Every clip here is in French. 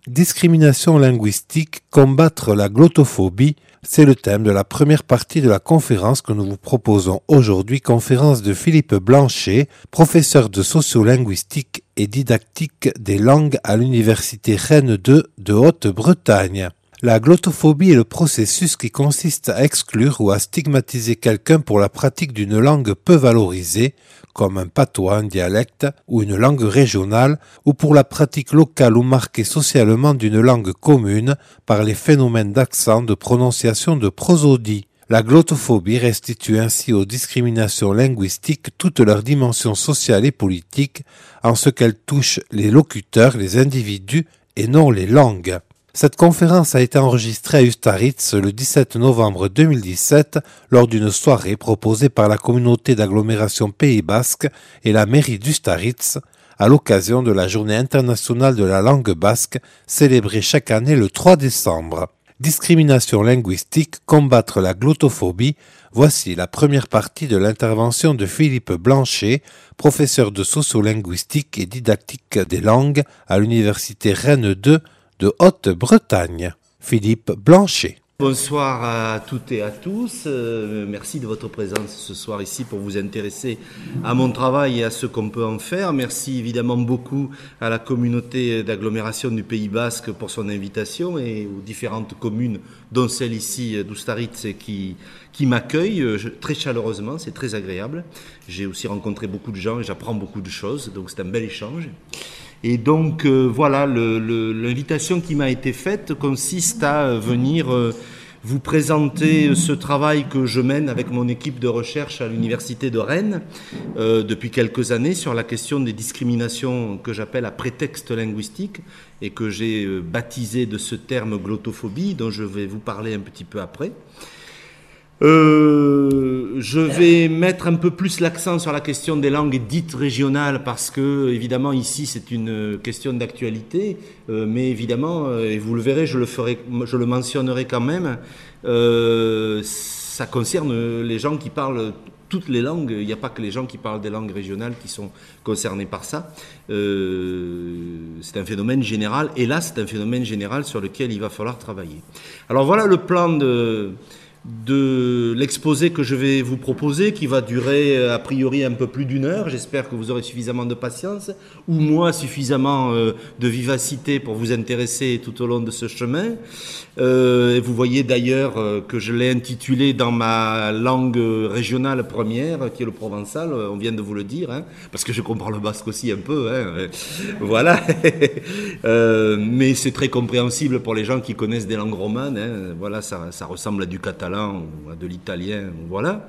Discrimination linguistique, combattre la glottophobie, c'est le thème de la première partie de la conférence que nous vous proposons aujourd'hui, conférence de Philippe Blanchet, professeur de sociolinguistique et didactique des langues à l'université Rennes 2 de Haute-Bretagne. La glottophobie est le processus qui consiste à exclure ou à stigmatiser quelqu'un pour la pratique d'une langue peu valorisée, comme un patois, un dialecte ou une langue régionale, ou pour la pratique locale ou marquée socialement d'une langue commune par les phénomènes d'accent, de prononciation, de prosodie. La glottophobie restitue ainsi aux discriminations linguistiques toutes leurs dimensions sociales et politiques, en ce qu'elles touchent les locuteurs, les individus et non les langues. Cette conférence a été enregistrée à Ustaritz le 17 novembre 2017 lors d'une soirée proposée par la communauté d'agglomération Pays Basque et la mairie d'Ustaritz à l'occasion de la Journée internationale de la langue basque célébrée chaque année le 3 décembre. Discrimination linguistique, combattre la glottophobie, voici la première partie de l'intervention de Philippe Blanchet, professeur de sociolinguistique et didactique des langues à l'université Rennes 2 de Haute-Bretagne. Philippe Blanchet. Bonsoir à toutes et à tous. Merci de votre présence ce soir ici pour vous intéresser à mon travail et à ce qu'on peut en faire. Merci évidemment beaucoup à la communauté d'agglomération du Pays Basque pour son invitation et aux différentes communes, dont celle ici d'Ustaritz qui m'accueille très chaleureusement, c'est très agréable. J'ai aussi rencontré beaucoup de gens et j'apprends beaucoup de choses, donc c'est un bel échange. Et donc voilà, l'invitation qui m'a été faite consiste à venir vous présenter ce travail que je mène avec mon équipe de recherche à l'université de Rennes depuis quelques années sur la question des discriminations que j'appelle à prétexte linguistique et que j'ai baptisé de ce terme glottophobie dont je vais vous parler un petit peu après. Je vais mettre un peu plus l'accent sur la question des langues dites régionales parce que, évidemment, ici, c'est une question d'actualité, mais évidemment, et vous le verrez, je le mentionnerai quand même, ça concerne les gens qui parlent toutes les langues. Il n'y a pas que les gens qui parlent des langues régionales qui sont concernés par ça. C'est un phénomène général, et là, c'est un phénomène général sur lequel il va falloir travailler. Alors voilà le plan de l'exposé que je vais vous proposer, qui va durer a priori un peu plus d'une heure. J'espère que vous aurez suffisamment de patience, ou moi suffisamment de vivacité pour vous intéresser tout au long de ce chemin. Vous voyez d'ailleurs que je l'ai intitulé dans ma langue régionale première, qui est le provençal, on vient de vous le dire, hein, parce que je comprends le basque aussi un peu, hein, voilà. Mais c'est très compréhensible pour les gens qui connaissent des langues romanes, hein, voilà, ça ressemble à du catalan ou à de l'italien, voilà.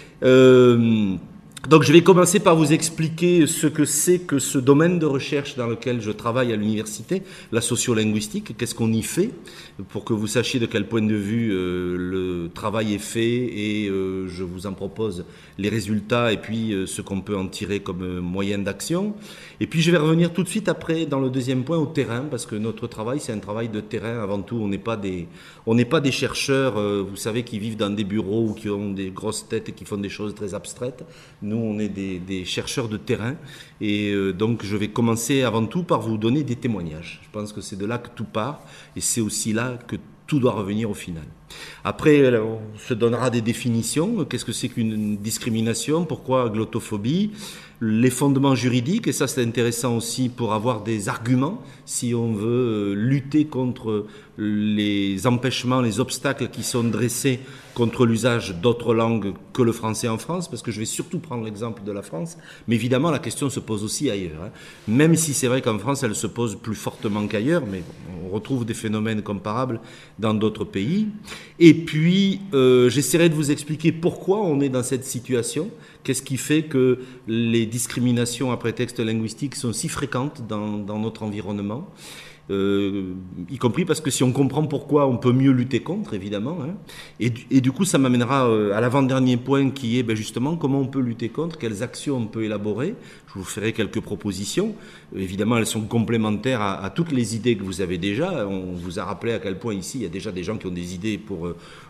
Donc je vais commencer par vous expliquer ce que c'est que ce domaine de recherche dans lequel je travaille à l'université, la sociolinguistique, qu'est-ce qu'on y fait, pour que vous sachiez de quel point de vue le travail est fait et je vous en propose les résultats et puis ce qu'on peut en tirer comme moyen d'action. Et puis je vais revenir tout de suite après dans le deuxième point au terrain, parce que notre travail c'est un travail de terrain avant tout, on n'est pas des chercheurs, vous savez, qui vivent dans des bureaux ou qui ont des grosses têtes et qui font des choses très abstraites. Nous, on est des chercheurs de terrain et donc je vais commencer avant tout par vous donner des témoignages. Je pense que c'est de là que tout part et c'est aussi là que tout doit revenir au final. Après, on se donnera des définitions. Qu'est-ce que c'est qu'une discrimination? Pourquoi glottophobie? Les fondements juridiques, et ça c'est intéressant aussi pour avoir des arguments si on veut lutter contre les empêchements, les obstacles qui sont dressés contre l'usage d'autres langues que le français en France, parce que je vais surtout prendre l'exemple de la France, mais évidemment la question se pose aussi ailleurs, hein. Même si c'est vrai qu'en France elle se pose plus fortement qu'ailleurs, mais on retrouve des phénomènes comparables dans d'autres pays. Et puis j'essaierai de vous expliquer pourquoi on est dans cette situation, qu'est-ce qui fait que les discriminations à prétexte linguistique sont si fréquentes dans notre environnement. Y compris parce que si on comprend pourquoi, on peut mieux lutter contre, évidemment, hein. Et du coup, ça m'amènera à l'avant-dernier point qui est justement comment on peut lutter contre, quelles actions on peut élaborer. Je vous ferai quelques propositions. Évidemment, elles sont complémentaires à toutes les idées que vous avez déjà. On vous a rappelé à quel point ici, il y a déjà des gens qui ont des idées pour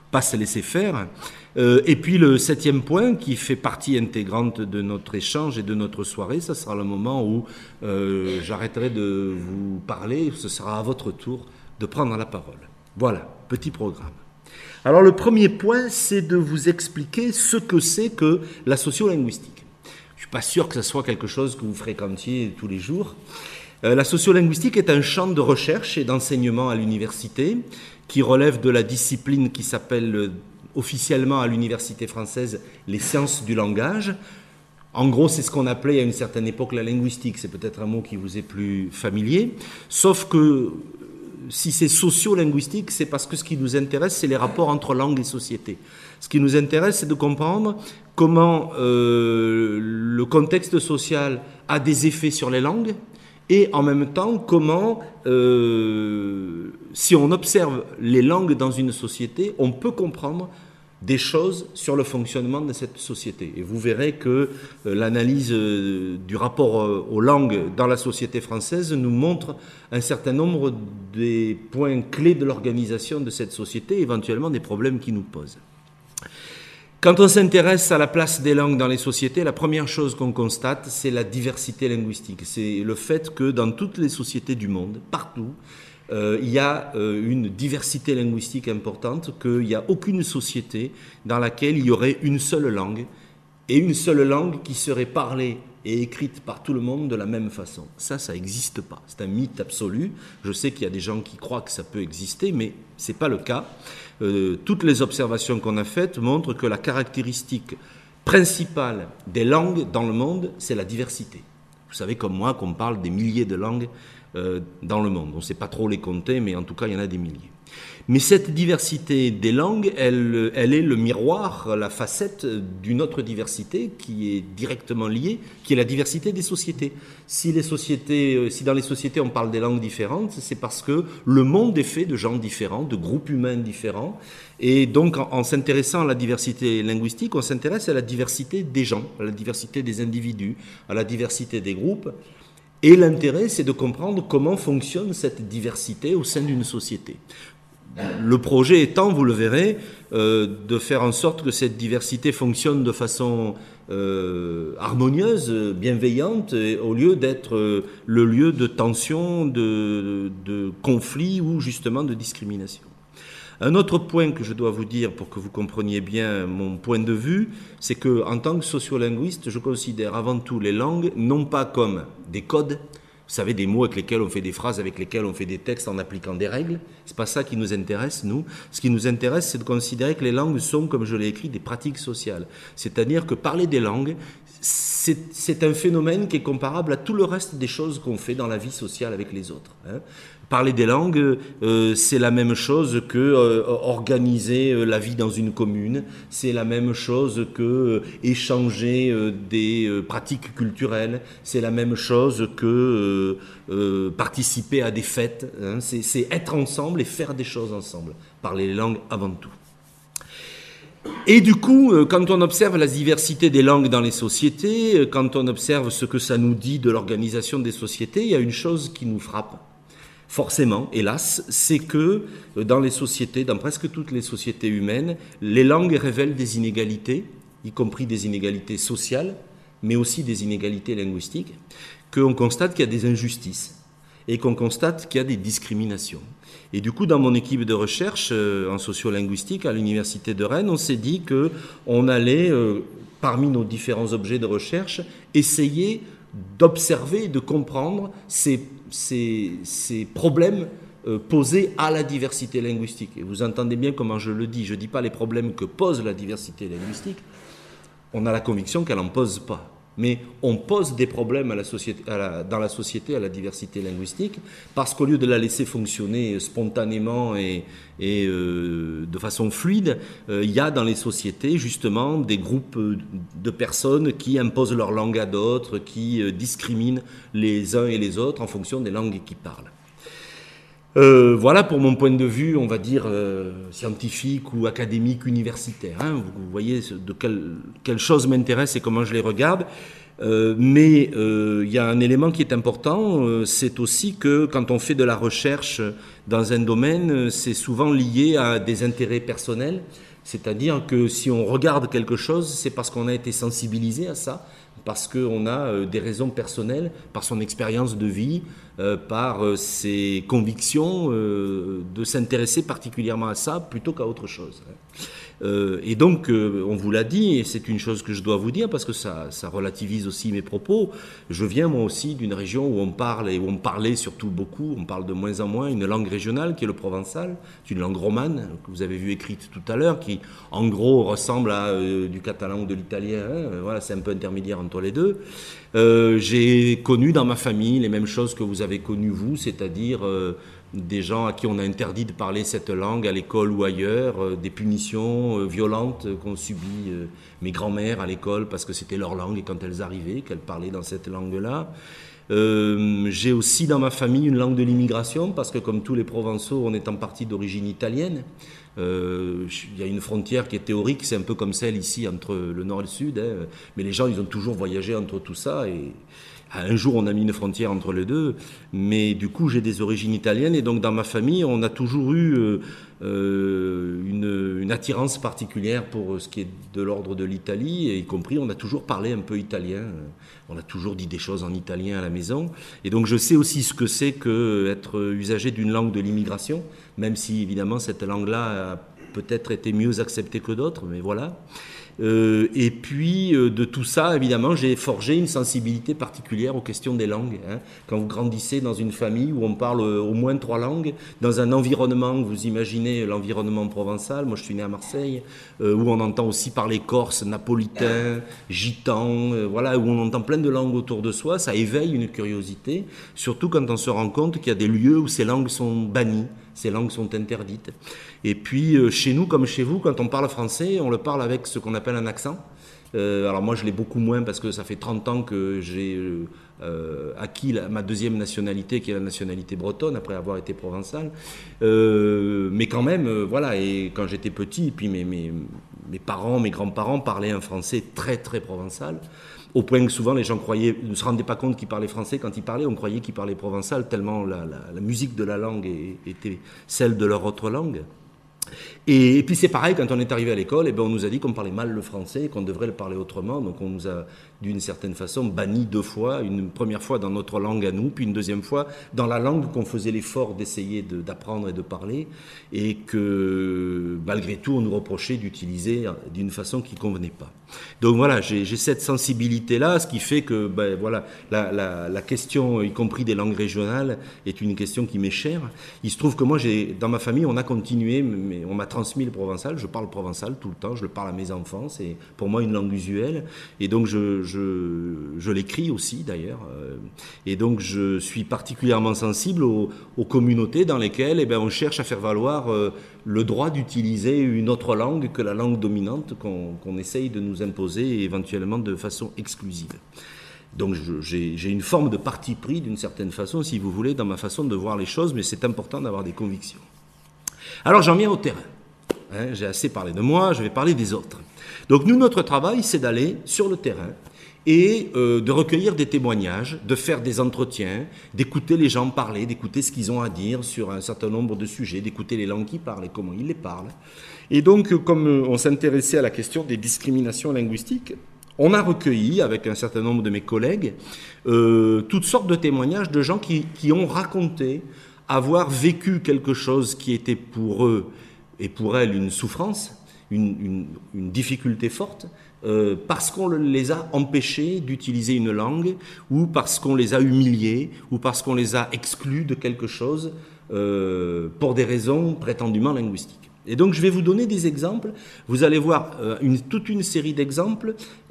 pas se laisser faire. Et puis le 7e point, qui fait partie intégrante de notre échange et de notre soirée, ça sera le moment où j'arrêterai de vous parler, ce sera à votre tour de prendre la parole. Voilà, petit programme. Alors le premier point, c'est de vous expliquer ce que c'est que la sociolinguistique. Je ne suis pas sûr que ce soit quelque chose que vous fréquentiez tous les jours. La sociolinguistique est un champ de recherche et d'enseignement à l'université qui relève de la discipline qui s'appelle officiellement à l'université française les sciences du langage. En gros, c'est ce qu'on appelait à une certaine époque la linguistique. C'est peut-être un mot qui vous est plus familier. Sauf que si c'est sociolinguistique, c'est parce que ce qui nous intéresse, c'est les rapports entre langue et société. Ce qui nous intéresse, c'est de comprendre comment le contexte social a des effets sur les langues et en même temps comment, si on observe les langues dans une société, on peut comprendre des choses sur le fonctionnement de cette société. Et vous verrez que l'analyse du rapport aux langues dans la société française nous montre un certain nombre des points clés de l'organisation de cette société, éventuellement des problèmes qui nous posent. Quand on s'intéresse à la place des langues dans les sociétés, la première chose qu'on constate, c'est la diversité linguistique. C'est le fait que dans toutes les sociétés du monde, partout, il y a une diversité linguistique importante, qu'il n'y a aucune société dans laquelle il y aurait une seule langue, et une seule langue qui serait parlée et écrite par tout le monde de la même façon. Ça n'existe pas. C'est un mythe absolu. Je sais qu'il y a des gens qui croient que ça peut exister, mais ce n'est pas le cas. Toutes les observations qu'on a faites montrent que la caractéristique principale des langues dans le monde, c'est la diversité. Vous savez comme moi qu'on parle des milliers de langues dans le monde. On ne sait pas trop les compter, mais en tout cas, il y en a des milliers. Mais cette diversité des langues, elle est le miroir, la facette d'une autre diversité qui est directement liée, qui est la diversité des sociétés. Si dans les sociétés on parle des langues différentes, c'est parce que le monde est fait de gens différents, de groupes humains différents. Et donc, en s'intéressant à la diversité linguistique, on s'intéresse à la diversité des gens, à la diversité des individus, à la diversité des groupes. Et l'intérêt, c'est de comprendre comment fonctionne cette diversité au sein d'une société. Le projet étant, vous le verrez, de faire en sorte que cette diversité fonctionne de façon harmonieuse, bienveillante, au lieu d'être le lieu de tension, de conflit ou justement de discrimination. Un autre point que je dois vous dire pour que vous compreniez bien mon point de vue, c'est que en tant que sociolinguiste, je considère avant tout les langues non pas comme des codes, vous savez, des mots avec lesquels on fait des phrases, avec lesquels on fait des textes en appliquant des règles. C'est pas ça qui nous intéresse, nous. Ce qui nous intéresse, c'est de considérer que les langues sont, comme je l'ai écrit, des pratiques sociales. C'est-à-dire que parler des langues, c'est un phénomène qui est comparable à tout le reste des choses qu'on fait dans la vie sociale avec les autres. Parler des langues, c'est la même chose que organiser la vie dans une commune, c'est la même chose que échanger des pratiques culturelles, c'est la même chose que participer à des fêtes. C'est être ensemble et faire des choses ensemble. Parler les langues avant tout. Et du coup, quand on observe la diversité des langues dans les sociétés, quand on observe ce que ça nous dit de l'organisation des sociétés, il y a une chose qui nous frappe. Forcément, hélas, c'est que dans les sociétés, dans presque toutes les sociétés humaines, les langues révèlent des inégalités, y compris des inégalités sociales, mais aussi des inégalités linguistiques, qu'on constate qu'il y a des injustices et qu'on constate qu'il y a des discriminations. Et du coup, dans mon équipe de recherche en sociolinguistique à l'Université de Rennes, on s'est dit qu'on allait, parmi nos différents objets de recherche, essayer d'observer, de comprendre ces problèmes posés à la diversité linguistique. Et vous entendez bien comment je le dis. Je ne dis pas les problèmes que pose la diversité linguistique. On a la conviction qu'elle n'en pose pas. Mais on pose des problèmes dans la société à la diversité linguistique parce qu'au lieu de la laisser fonctionner spontanément et de façon fluide, il y a dans les sociétés justement des groupes de personnes qui imposent leur langue à d'autres, qui discriminent les uns et les autres en fonction des langues qu'ils parlent. Voilà pour mon point de vue, on va dire, scientifique ou académique, universitaire. Vous voyez de quelle chose m'intéresse et comment je les regarde. Mais il y a un élément qui est important, c'est aussi que quand on fait de la recherche dans un domaine, c'est souvent lié à des intérêts personnels. C'est-à-dire que si on regarde quelque chose, c'est parce qu'on a été sensibilisé à ça, parce qu'on a des raisons personnelles, par son expérience de vie, par ses convictions, de s'intéresser particulièrement à ça plutôt qu'à autre chose. Et donc, on vous l'a dit, et c'est une chose que je dois vous dire, parce que ça relativise aussi mes propos. Je viens moi aussi d'une région où on parle, et où on parlait surtout beaucoup, on parle de moins en moins, une langue régionale qui est le provençal. C'est une langue romane, que vous avez vu écrite tout à l'heure, qui en gros ressemble à du catalan ou de l'italien. Voilà, c'est un peu intermédiaire entre les deux. J'ai connu dans ma famille les mêmes choses que vous avez connues vous, c'est-à-dire des gens à qui on a interdit de parler cette langue à l'école ou ailleurs, des punitions violentes qu'ont subies mes grands-mères à l'école parce que c'était leur langue et quand elles arrivaient, qu'elles parlaient dans cette langue-là. J'ai aussi dans ma famille une langue de l'immigration parce que comme tous les Provençaux, on est en partie d'origine italienne. Il y a une frontière qui est théorique, c'est un peu comme celle ici entre le nord et le sud, mais les gens ils ont toujours voyagé entre tout ça et un jour, on a mis une frontière entre les deux, mais du coup, j'ai des origines italiennes et donc dans ma famille, on a toujours eu une attirance particulière pour ce qui est de l'ordre de l'Italie, et y compris, on a toujours parlé un peu italien. On a toujours dit des choses en italien à la maison, et donc je sais aussi ce que c'est qu'être usager d'une langue de l'immigration, même si évidemment cette langue-là a peut-être été mieux acceptée que d'autres, mais voilà. Et puis de tout ça, évidemment, j'ai forgé une sensibilité particulière aux questions des langues. Quand vous grandissez dans une famille où on parle au moins 3 langues, dans un environnement, vous imaginez l'environnement provençal, moi je suis né à Marseille, où on entend aussi parler corse, napolitain, gitan, voilà, où on entend plein de langues autour de soi, ça éveille une curiosité, surtout quand on se rend compte qu'il y a des lieux où ces langues sont bannies. Ces langues sont interdites. Et puis, chez nous, comme chez vous, quand on parle français, on le parle avec ce qu'on appelle un accent. Alors moi, je l'ai beaucoup moins parce que ça fait 30 ans que j'ai acquis ma deuxième nationalité, qui est la nationalité bretonne, après avoir été provençal. Mais quand même, voilà, et quand j'étais petit, et puis mes parents, mes grands-parents parlaient un français très, très provençal. Au point que souvent les gens ne se rendaient pas compte qu'ils parlaient français quand ils parlaient, on croyait qu'ils parlaient provençal tellement la musique de la langue était celle de leur autre langue. Et puis c'est pareil, quand on est arrivé à l'école, on nous a dit qu'on parlait mal le français, qu'on devrait le parler autrement, donc on nous a d'une certaine façon banni 2 fois, une première fois dans notre langue à nous, puis une deuxième fois dans la langue qu'on faisait l'effort d'essayer d'apprendre et de parler, et que malgré tout on nous reprochait d'utiliser d'une façon qui ne convenait pas. Donc voilà, j'ai cette sensibilité-là, ce qui fait que voilà, la question, y compris des langues régionales, est une question qui m'est chère. Il se trouve que moi, dans ma famille, on a continué, mais on m'a transmis le provençal, je parle provençal tout le temps, je le parle à mes enfants, c'est pour moi une langue usuelle, et donc je l'écris aussi d'ailleurs, et donc je suis particulièrement sensible aux communautés dans lesquelles on cherche à faire valoir le droit d'utiliser une autre langue que la langue dominante qu'on essaye de nous imposer, éventuellement de façon exclusive. Donc j'ai une forme de parti pris d'une certaine façon, si vous voulez, dans ma façon de voir les choses, mais c'est important d'avoir des convictions. Alors j'en viens au terrain. J'ai assez parlé de moi, je vais parler des autres. Donc nous, notre travail, c'est d'aller sur le terrain et de recueillir des témoignages, de faire des entretiens, d'écouter les gens parler, d'écouter ce qu'ils ont à dire sur un certain nombre de sujets, d'écouter les langues qu'ils parlent et comment ils les parlent. Et donc, comme on s'intéressait à la question des discriminations linguistiques, on a recueilli, avec un certain nombre de mes collègues, toutes sortes de témoignages de gens qui ont raconté avoir vécu quelque chose qui était pour eux et pour elles une souffrance, une difficulté forte, parce qu'on les a empêchés d'utiliser une langue, ou parce qu'on les a humiliés, ou parce qu'on les a exclus de quelque chose pour des raisons prétendument linguistiques. Et donc je vais vous donner des exemples, vous allez voir toute une série d'exemples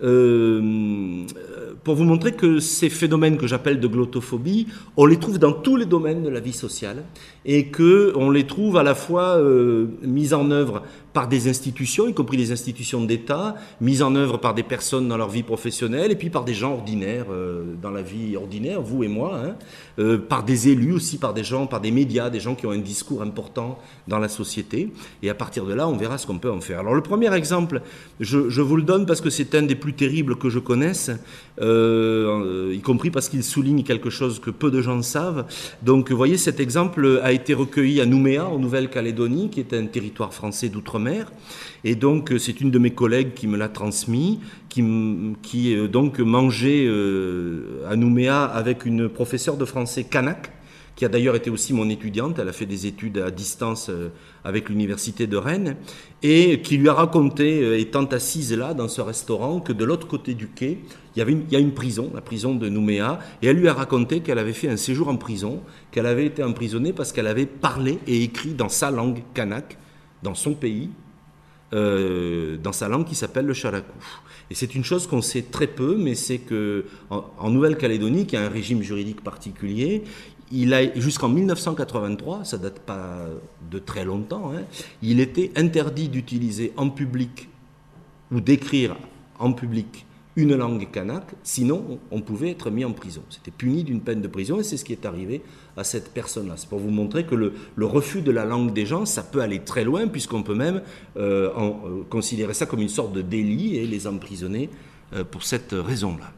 pour vous montrer que ces phénomènes que j'appelle de glottophobie, on les trouve dans tous les domaines de la vie sociale et qu'on les trouve à la fois mis en œuvre par des institutions, y compris des institutions d'État, mises en œuvre par des personnes dans leur vie professionnelle, et puis par des gens ordinaires, dans la vie ordinaire, vous et moi, hein, par des élus aussi, par des gens, par des médias, des gens qui ont un discours important dans la société. Et à partir de là, on verra ce qu'on peut en faire. Alors le premier exemple, je vous le donne parce que c'est un des plus terribles que je connaisse, y compris parce qu'il souligne quelque chose que peu de gens savent. Donc vous voyez, cet exemple a été recueilli à Nouméa, en Nouvelle-Calédonie, qui est un territoire français d'outre-mer. Et donc c'est une de mes collègues qui me l'a transmis, qui donc mangeait à Nouméa avec une professeure de français kanak, qui a d'ailleurs été aussi mon étudiante. Elle a fait des études à distance avec l'université de Rennes, et qui lui a raconté, étant assise là dans ce restaurant, que de l'autre côté du quai, il y a une prison, la prison de Nouméa, et elle lui a raconté qu'elle avait fait un séjour en prison, qu'elle avait été emprisonnée parce qu'elle avait parlé et écrit dans sa langue kanak, dans son pays, dans sa langue qui s'appelle le charakou. Et c'est une chose qu'on sait très peu, mais c'est qu'en Nouvelle-Calédonie, qui a un régime juridique particulier, il a, jusqu'en 1983, ça date pas de très longtemps, hein, il était interdit d'utiliser en public ou d'écrire en public une langue kanak, sinon on pouvait être mis en prison. C'était puni d'une peine de prison, et c'est ce qui est arrivé à cette personne-là. C'est pour vous montrer que le refus de la langue des gens, ça peut aller très loin, puisqu'on peut même considérer ça comme une sorte de délit et les emprisonner pour cette raison-là.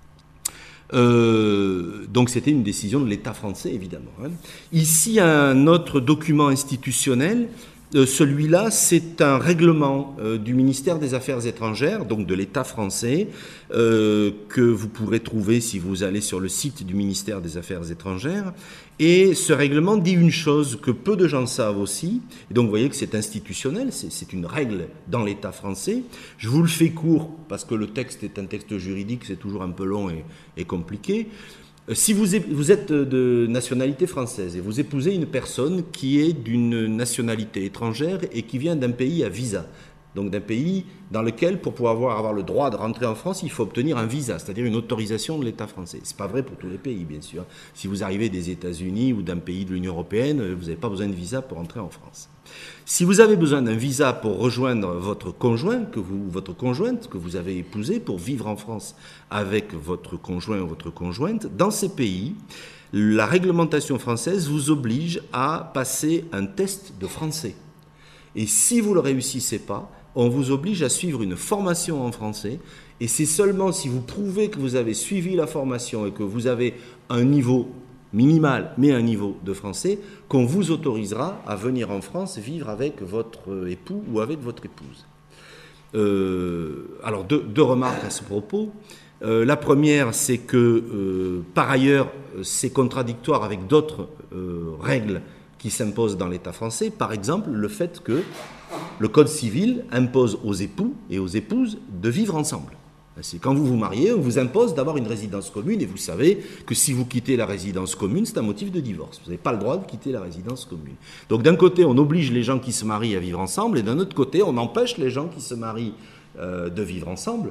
Donc c'était une décision de l'État français, évidemment. Hein. Ici, un autre document institutionnel. Celui-là, c'est un règlement du ministère des Affaires étrangères, donc de l'État français, que vous pourrez trouver si vous allez sur le site du ministère des Affaires étrangères. Et ce règlement dit une chose que peu de gens savent aussi. Et donc vous voyez que c'est institutionnel, c'est une règle dans l'État français. Je vous le fais court parce que le texte est un texte juridique, c'est toujours un peu long et compliqué. Si vous êtes de nationalité française et vous épousez une personne qui est d'une nationalité étrangère et qui vient d'un pays à visa, donc d'un pays dans lequel, pour pouvoir avoir le droit de rentrer en France, il faut obtenir un visa, c'est-à-dire une autorisation de l'État français. Ce n'est pas vrai pour tous les pays, bien sûr. Si vous arrivez des États-Unis ou d'un pays de l'Union européenne, vous n'avez pas besoin de visa pour entrer en France. Si vous avez besoin d'un visa pour rejoindre votre conjoint, votre conjointe que vous avez épousé, pour vivre en France avec votre conjoint ou votre conjointe, dans ces pays, la réglementation française vous oblige à passer un test de français. Et si vous ne le réussissez pas, on vous oblige à suivre une formation en français, et c'est seulement si vous prouvez que vous avez suivi la formation et que vous avez un niveau minimal, mais un niveau de français, qu'on vous autorisera à venir en France vivre avec votre époux ou avec votre épouse. Alors, deux remarques à ce propos. La première, c'est que, par ailleurs, c'est contradictoire avec d'autres règles qui s'imposent dans l'État français. Par exemple, le fait que le Code civil impose aux époux et aux épouses de vivre ensemble. C'est quand vous vous mariez, on vous impose d'avoir une résidence commune, et vous savez que si vous quittez la résidence commune, c'est un motif de divorce. Vous n'avez pas le droit de quitter la résidence commune. Donc d'un côté, on oblige les gens qui se marient à vivre ensemble, et d'un autre côté, on empêche les gens qui se marient de vivre ensemble.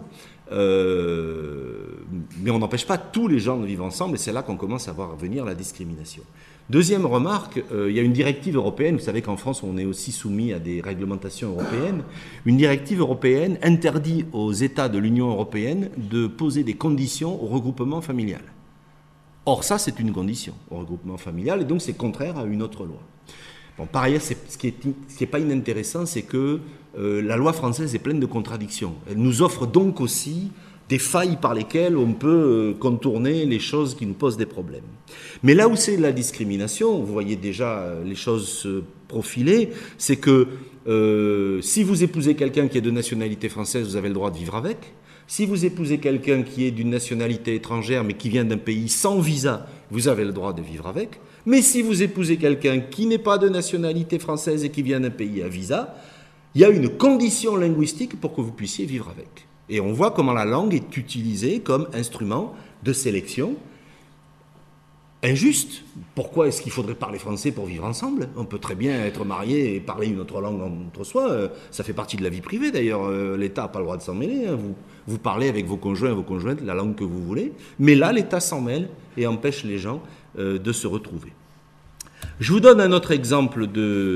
Mais on n'empêche pas tous les gens de vivre ensemble, et c'est là qu'on commence à voir venir la discrimination. Deuxième remarque, il y a une directive européenne, vous savez qu'en France on est aussi soumis à des réglementations européennes, une directive européenne interdit aux États de l'Union européenne de poser des conditions au regroupement familial. Or ça c'est une condition au regroupement familial, et donc c'est contraire à une autre loi. Bon, par ailleurs, ce qui est pas inintéressant, c'est que la loi française est pleine de contradictions. Elle nous offre donc aussi des failles par lesquelles on peut contourner les choses qui nous posent des problèmes. Mais là où c'est la discrimination, vous voyez déjà les choses se profiler, c'est que si vous épousez quelqu'un qui est de nationalité française, vous avez le droit de vivre avec. Si vous épousez quelqu'un qui est d'une nationalité étrangère mais qui vient d'un pays sans visa, vous avez le droit de vivre avec. Mais si vous épousez quelqu'un qui n'est pas de nationalité française et qui vient d'un pays à visa, il y a une condition linguistique pour que vous puissiez vivre avec. Et on voit comment la langue est utilisée comme instrument de sélection injuste. Pourquoi est-ce qu'il faudrait parler français pour vivre ensemble? On peut très bien être marié et parler une autre langue entre soi. Ça fait partie de la vie privée d'ailleurs. L'État n'a pas le droit de s'en mêler. Vous parlez avec vos conjoints et vos conjointes la langue que vous voulez. Mais là, l'État s'en mêle et empêche les gens de se retrouver. Je vous donne un autre exemple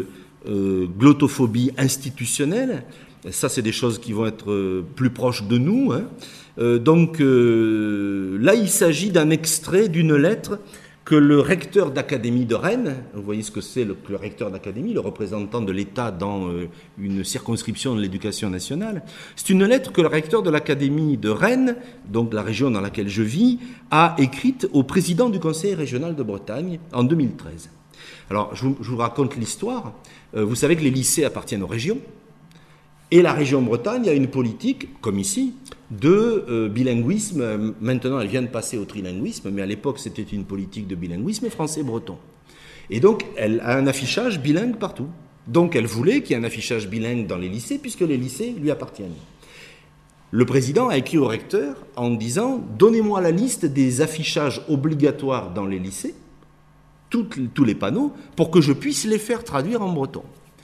glottophobie institutionnelle. Ça, c'est des choses qui vont être plus proches de nous. Hein. Donc là, il s'agit d'un extrait d'une lettre que le recteur d'académie de Rennes, vous voyez ce que c'est le recteur d'académie, le représentant de l'État dans une circonscription de l'éducation nationale, c'est une lettre que le recteur de l'académie de Rennes, donc la région dans laquelle je vis, a écrite au président du conseil régional de Bretagne en 2013. Alors, je vous raconte l'histoire. Vous savez que les lycées appartiennent aux régions, et la région Bretagne a une politique, comme ici, de bilinguisme. Maintenant, elle vient de passer au trilinguisme, mais à l'époque, c'était une politique de bilinguisme français-breton. Et donc, elle a un affichage bilingue partout. Donc, elle voulait qu'il y ait un affichage bilingue dans les lycées, puisque les lycées lui appartiennent. Le président a écrit au recteur en disant « Donnez-moi la liste des affichages obligatoires dans les lycées, tous les panneaux, pour que je puisse les faire traduire en breton. »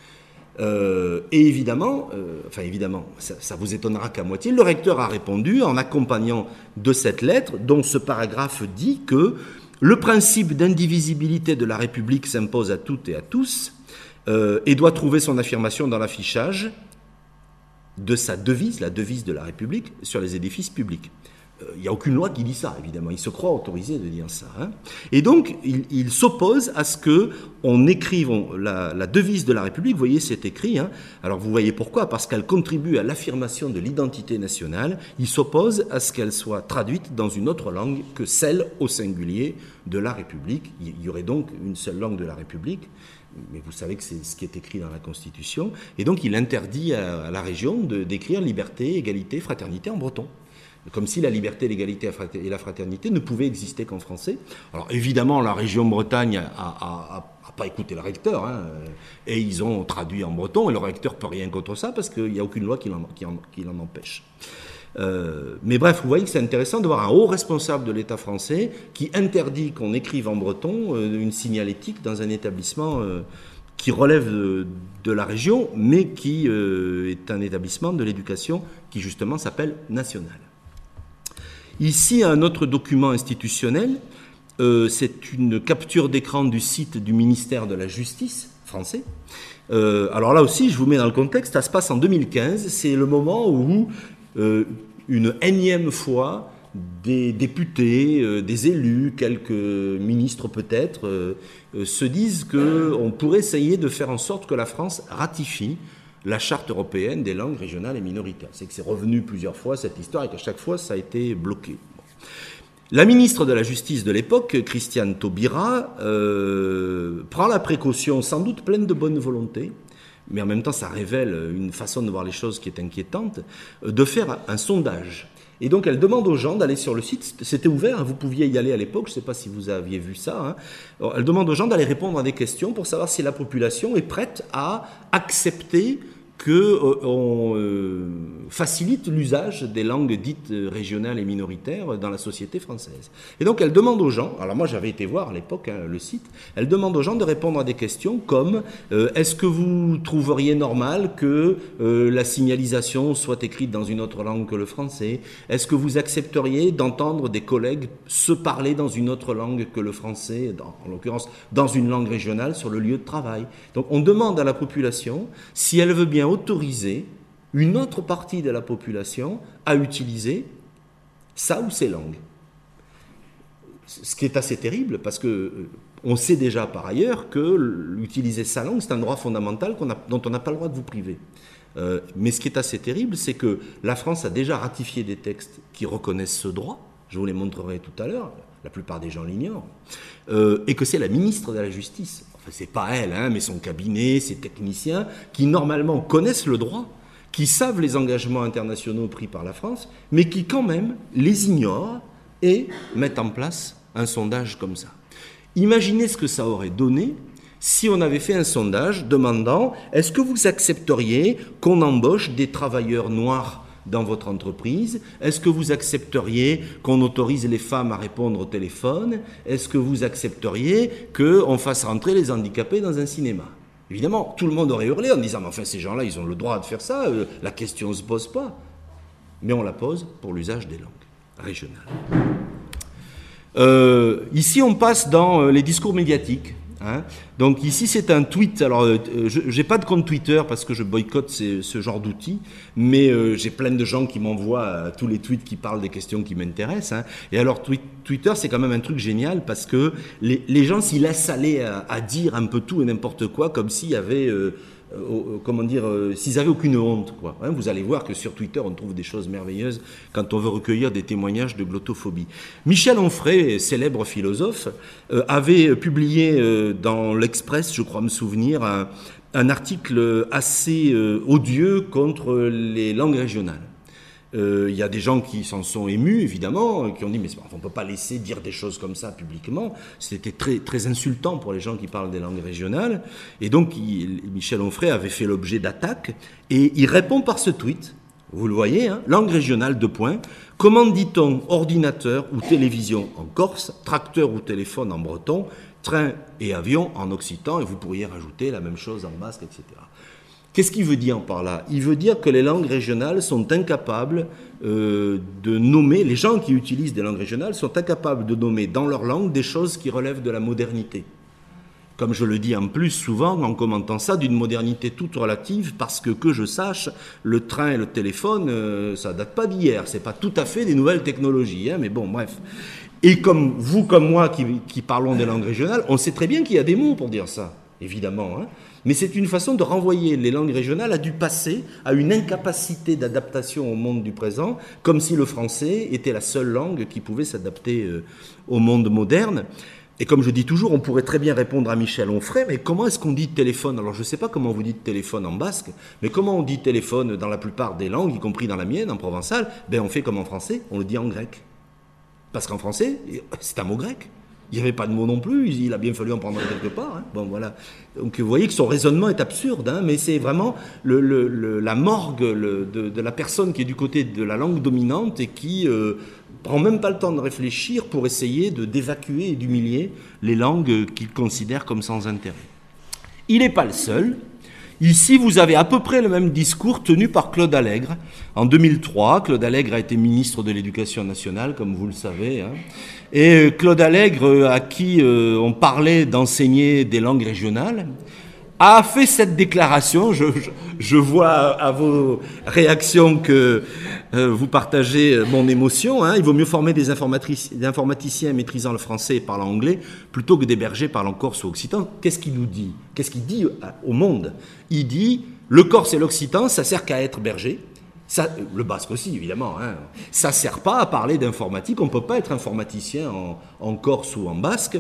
Et évidemment, ça vous étonnera qu'à moitié, le recteur a répondu en accompagnant de cette lettre, dont ce paragraphe dit que le principe d'indivisibilité de la République s'impose à toutes et à tous et doit trouver son affirmation dans l'affichage de sa devise, la devise de la République, sur les édifices publics. Il n'y a aucune loi qui dit ça, évidemment. Il se croit autorisé de dire ça. Hein. Et donc, il s'oppose à ce qu'on écrive la devise de la République. Vous voyez, c'est écrit. Hein. Alors, vous voyez pourquoi ? Parce qu'elle contribue à l'affirmation de l'identité nationale. Il s'oppose à ce qu'elle soit traduite dans une autre langue que celle au singulier de la République. Il y aurait donc une seule langue de la République. Mais vous savez que c'est ce qui est écrit dans la Constitution. Et donc, il interdit à la région d'écrire liberté, égalité, fraternité en breton. Comme si la liberté, l'égalité et la fraternité ne pouvaient exister qu'en français. Alors évidemment, la région Bretagne a pas écouté le recteur, hein, et ils ont traduit en breton, et le recteur ne peut rien contre ça, parce qu'il n'y a aucune loi qui l'en empêche. Mais bref, vous voyez que c'est intéressant de voir un haut responsable de l'État français qui interdit qu'on écrive en breton une signalétique dans un établissement qui relève de la région, mais qui est un établissement de l'éducation qui justement s'appelle national. Ici, un autre document institutionnel, c'est une capture d'écran du site du ministère de la Justice français. Alors là aussi, je vous mets dans le contexte, ça se passe en 2015, c'est le moment où une énième fois, des députés, des élus, quelques ministres peut-être, se disent qu'on pourrait essayer de faire en sorte que la France ratifie la charte européenne des langues régionales et minoritaires. C'est que c'est revenu plusieurs fois cette histoire et qu'à chaque fois ça a été bloqué. La ministre de la Justice de l'époque, Christiane Taubira, prend la précaution, sans doute pleine de bonne volonté, mais en même temps ça révèle une façon de voir les choses qui est inquiétante, de faire un sondage. Et donc elle demande aux gens d'aller sur le site, c'était ouvert, vous pouviez y aller à l'époque, je ne sais pas si vous aviez vu ça. Hein. Alors, elle demande aux gens d'aller répondre à des questions pour savoir si la population est prête à accepter qu'on facilite l'usage des langues dites régionales et minoritaires dans la société française. Et donc elle demande aux gens, alors moi j'avais été voir à l'époque le site, elle demande aux gens de répondre à des questions comme est-ce que vous trouveriez normal que la signalisation soit écrite dans une autre langue que le français? Est-ce que vous accepteriez d'entendre des collègues se parler dans une autre langue que le français, en l'occurrence dans une langue régionale sur le lieu de travail? Donc on demande à la population si elle veut bien autoriser une autre partie de la population à utiliser ça ou ces langues. Ce qui est assez terrible parce que on sait déjà par ailleurs que utiliser sa langue, c'est un droit fondamental dont on n'a pas le droit de vous priver. Mais ce qui est assez terrible, c'est que la France a déjà ratifié des textes qui reconnaissent ce droit, je vous les montrerai tout à l'heure, la plupart des gens l'ignorent, et que c'est la ministre de la Justice, enfin c'est pas elle, hein, mais son cabinet, ses techniciens, qui normalement connaissent le droit, qui savent les engagements internationaux pris par la France, mais qui quand même les ignorent et mettent en place un sondage comme ça. Imaginez ce que ça aurait donné si on avait fait un sondage demandant « Est-ce que vous accepteriez qu'on embauche des travailleurs noirs dans votre entreprise? Est-ce que vous accepteriez qu'on autorise les femmes à répondre au téléphone? Est-ce que vous accepteriez qu'on fasse rentrer les handicapés dans un cinéma ?» Évidemment, tout le monde aurait hurlé en disant « Mais enfin, ces gens-là, ils ont le droit de faire ça, la question ne se pose pas. » Mais on la pose pour l'usage des langues régionales. Ici, on passe dans les discours médiatiques. Hein. Donc ici c'est un tweet, alors j'ai pas de compte Twitter parce que je boycotte ce genre d'outils, mais j'ai plein de gens qui m'envoient tous les tweets qui parlent des questions qui m'intéressent. Hein. Et alors Twitter c'est quand même un truc génial parce que les gens s'y laissent aller à dire un peu tout et n'importe quoi comme s'il y avait... comment dire, s'ils avaient aucune honte, quoi. Hein, vous allez voir que sur Twitter, on trouve des choses merveilleuses quand on veut recueillir des témoignages de glottophobie. Michel Onfray, célèbre philosophe, avait publié dans l'Express, je crois me souvenir, un article assez odieux contre les langues régionales. Il y a des gens qui s'en sont émus, évidemment, qui ont dit mais on ne peut pas laisser dire des choses comme ça publiquement. C'était très, très insultant pour les gens qui parlent des langues régionales. Et donc, Michel Onfray avait fait l'objet d'attaques. Et il répond par ce tweet. Vous le voyez, hein, langue régionale, : comment dit-on ordinateur ou télévision en corse, tracteur ou téléphone en breton, train et avion en occitan, et vous pourriez rajouter la même chose en basque, etc. Qu'est-ce qu'il veut dire par là ? Il veut dire que les langues régionales sont incapables de nommer, les gens qui utilisent des langues régionales sont incapables de nommer dans leur langue des choses qui relèvent de la modernité. Comme je le dis en plus souvent en commentant ça, d'une modernité toute relative, parce que je sache, le train et le téléphone, ça date pas d'hier, c'est pas tout à fait des nouvelles technologies, hein, mais bon, bref. Et comme vous, comme moi, qui parlons des langues régionales, on sait très bien qu'il y a des mots pour dire ça, évidemment, hein. Mais c'est une façon de renvoyer les langues régionales à du passé, à une incapacité d'adaptation au monde du présent, comme si le français était la seule langue qui pouvait s'adapter au monde moderne. Et comme je dis toujours, on pourrait très bien répondre à Michel Onfray, mais comment est-ce qu'on dit téléphone ? Alors je ne sais pas comment vous dites téléphone en basque, mais comment on dit téléphone dans la plupart des langues, y compris dans la mienne, en provençal ? Ben on fait comme en français, on le dit en grec. Parce qu'en français, c'est un mot grec. Il n'y avait pas de mots non plus, il a bien fallu en prendre quelque part. Hein. Bon, voilà. Donc vous voyez que son raisonnement est absurde, hein, mais c'est vraiment la morgue de la personne qui est du côté de la langue dominante et qui prend même pas le temps de réfléchir pour essayer d'évacuer et d'humilier les langues qu'il considère comme sans intérêt. Il n'est pas le seul. Ici, vous avez à peu près le même discours tenu par Claude Allègre. En 2003, Claude Allègre a été ministre de l'Éducation nationale, comme vous le savez. Hein. Et Claude Allègre, à qui on parlait d'enseigner des langues régionales, a fait cette déclaration. Je vois à vos réactions que vous partagez mon émotion. Hein. Il vaut mieux former des informaticiens maîtrisant le français et parlant anglais plutôt que des bergers parlant corse ou occitan. Qu'est-ce qu'il nous dit ? Qu'est-ce qu'il dit au monde ? Il dit le corse et l'occitan, ça sert qu'à être berger. Ça, le basque aussi, évidemment. Hein. Ça ne sert pas à parler d'informatique. On ne peut pas être informaticien en corse ou en basque.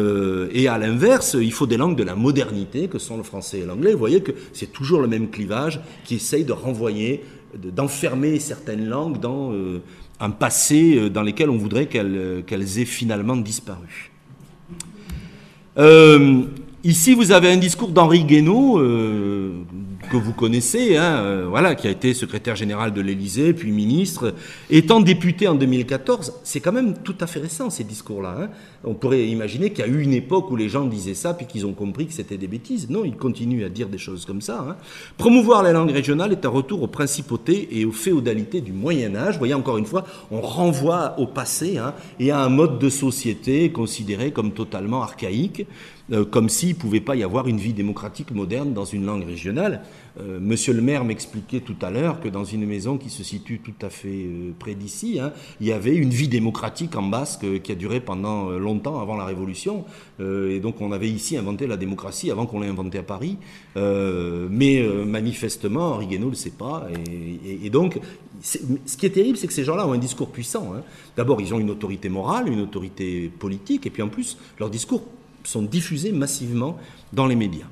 Et à l'inverse, il faut des langues de la modernité, que sont le français et l'anglais. Vous voyez que c'est toujours le même clivage qui essaye de renvoyer, d'enfermer certaines langues dans un passé dans lequel on voudrait qu'elles aient finalement disparu. Ici, vous avez un discours d'Henri Guénaud, que vous connaissez, hein, voilà, qui a été secrétaire général de l'Élysée, puis ministre. Étant député en 2014, c'est quand même tout à fait récent, ces discours-là. Hein. On pourrait imaginer qu'il y a eu une époque où les gens disaient ça, puis qu'ils ont compris que c'était des bêtises. Non, ils continuent à dire des choses comme ça. Hein. Promouvoir les langues régionales est un retour aux principautés et aux féodalités du Moyen-Âge. Vous voyez, encore une fois, on renvoie au passé, hein, et à un mode de société considéré comme totalement archaïque. Comme s'il ne pouvait pas y avoir une vie démocratique moderne dans une langue régionale. Monsieur le maire m'expliquait tout à l'heure que dans une maison qui se situe tout à fait près d'ici, hein, il y avait une vie démocratique en basque qui a duré pendant longtemps avant la Révolution. Et donc on avait ici inventé la démocratie avant qu'on l'ait inventée à Paris. Mais manifestement, Henri Guénaud ne le sait pas. Et donc, ce qui est terrible, c'est que ces gens-là ont un discours puissant. Hein. D'abord, ils ont une autorité morale, une autorité politique, et puis en plus, leur discours sont diffusés massivement dans les médias.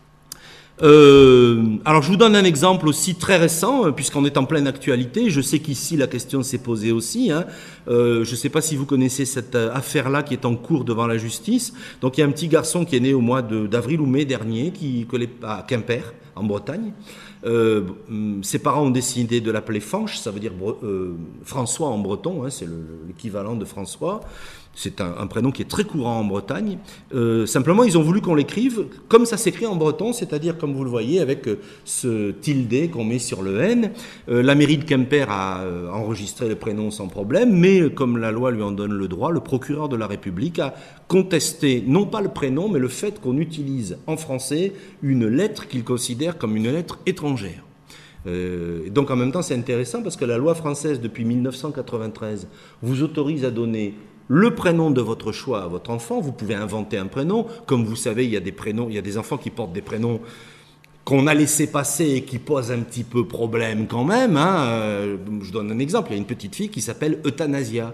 Alors je vous donne un exemple aussi très récent, puisqu'on est en pleine actualité. Je sais qu'ici la question s'est posée aussi. Hein. Je ne sais pas si vous connaissez cette affaire-là qui est en cours devant la justice. Donc il y a un petit garçon qui est né au mois d'avril ou mai dernier, à Quimper, en Bretagne. Ses parents ont décidé de l'appeler Fanche, ça veut dire François en breton, hein, c'est l'équivalent de François. C'est un prénom qui est très courant en Bretagne. Simplement, ils ont voulu qu'on l'écrive comme ça s'écrit en breton, c'est-à-dire comme vous le voyez, avec ce tilde qu'on met sur le N. La mairie de Quimper a enregistré le prénom sans problème, mais comme la loi lui en donne le droit, le procureur de la République a contesté, non pas le prénom, mais le fait qu'on utilise en français une lettre qu'il considère comme une lettre étrangère. Donc en même temps, c'est intéressant parce que la loi française, depuis 1993, vous autorise à donner le prénom de votre choix à votre enfant. Vous pouvez inventer un prénom. Comme vous savez, il y a des prénoms, il y a des enfants qui portent des prénoms qu'on a laissé passer et qui posent un petit peu problème quand même. Je donne un exemple. Il y a une petite fille qui s'appelle Euthanasia.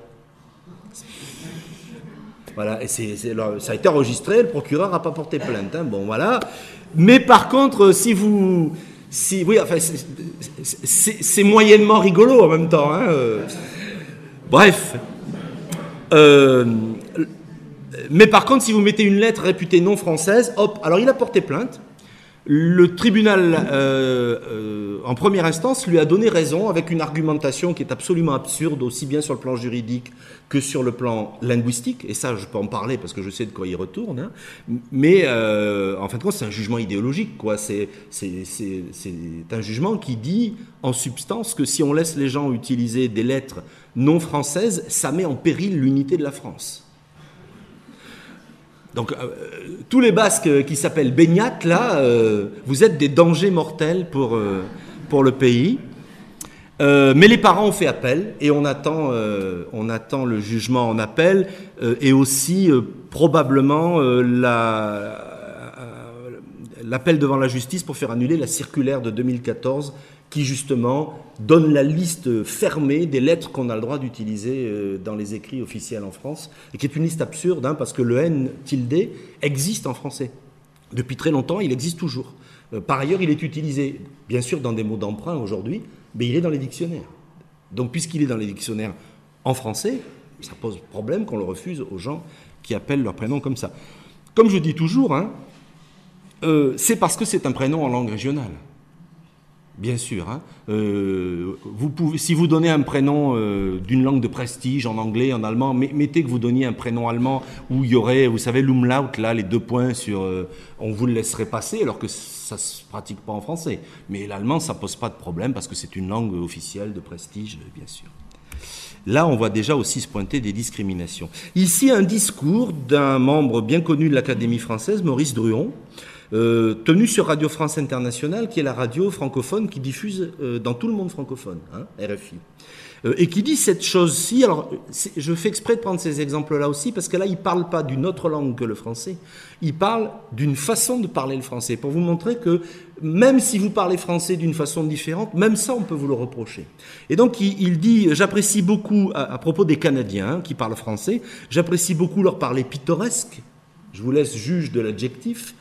Voilà, et ça a été enregistré, le procureur n'a pas porté plainte. Bon, voilà. Mais par contre, oui, enfin, c'est moyennement rigolo en même temps. Bref. Mais par contre, si vous mettez une lettre réputée non française, hop, alors il a porté plainte. Le tribunal, en première instance, lui a donné raison avec une argumentation qui est absolument absurde, aussi bien sur le plan juridique que sur le plan linguistique. Et ça, je peux en parler parce que je sais de quoi il retourne. Mais en fin de compte, c'est un jugement idéologique, quoi. C'est un jugement qui dit, en substance, que si on laisse les gens utiliser des lettres non françaises, ça met en péril l'unité de la France. Donc, tous les Basques qui s'appellent Beignat, là, vous êtes des dangers mortels pour le pays. Mais les parents ont fait appel et on attend le jugement en appel et aussi probablement l'appel devant la justice pour faire annuler la circulaire de 2014 qui justement donne la liste fermée des lettres qu'on a le droit d'utiliser dans les écrits officiels en France, et qui est une liste absurde, parce que le N tilde existe en français. Depuis très longtemps, il existe toujours. Par ailleurs, il est utilisé, bien sûr, dans des mots d'emprunt aujourd'hui, mais il est dans les dictionnaires. Donc, puisqu'il est dans les dictionnaires en français, ça pose problème qu'on le refuse aux gens qui appellent leur prénom comme ça. Comme je dis toujours, c'est parce que c'est un prénom en langue régionale. Bien sûr. Si vous donnez un prénom d'une langue de prestige en anglais, en allemand, mettez que vous donniez un prénom allemand où il y aurait, vous savez, l'umlaut, là, les 2 points sur... on vous le laisserait passer alors que ça ne se pratique pas en français. Mais l'allemand, ça ne pose pas de problème parce que c'est une langue officielle de prestige, bien sûr. Là, on voit déjà aussi se pointer des discriminations. Ici, un discours d'un membre bien connu de l'Académie française, Maurice Druon, tenu sur Radio France Internationale, qui est la radio francophone qui diffuse dans tout le monde francophone, RFI. Et qui dit cette chose-ci, alors je fais exprès de prendre ces exemples-là aussi, parce que là, il ne parle pas d'une autre langue que le français, il parle d'une façon de parler le français, pour vous montrer que même si vous parlez français d'une façon différente, même ça, on peut vous le reprocher. Et donc, il dit, j'apprécie beaucoup, à propos des Canadiens qui parlent français, j'apprécie beaucoup leur parler pittoresque, je vous laisse juge de l'adjectif,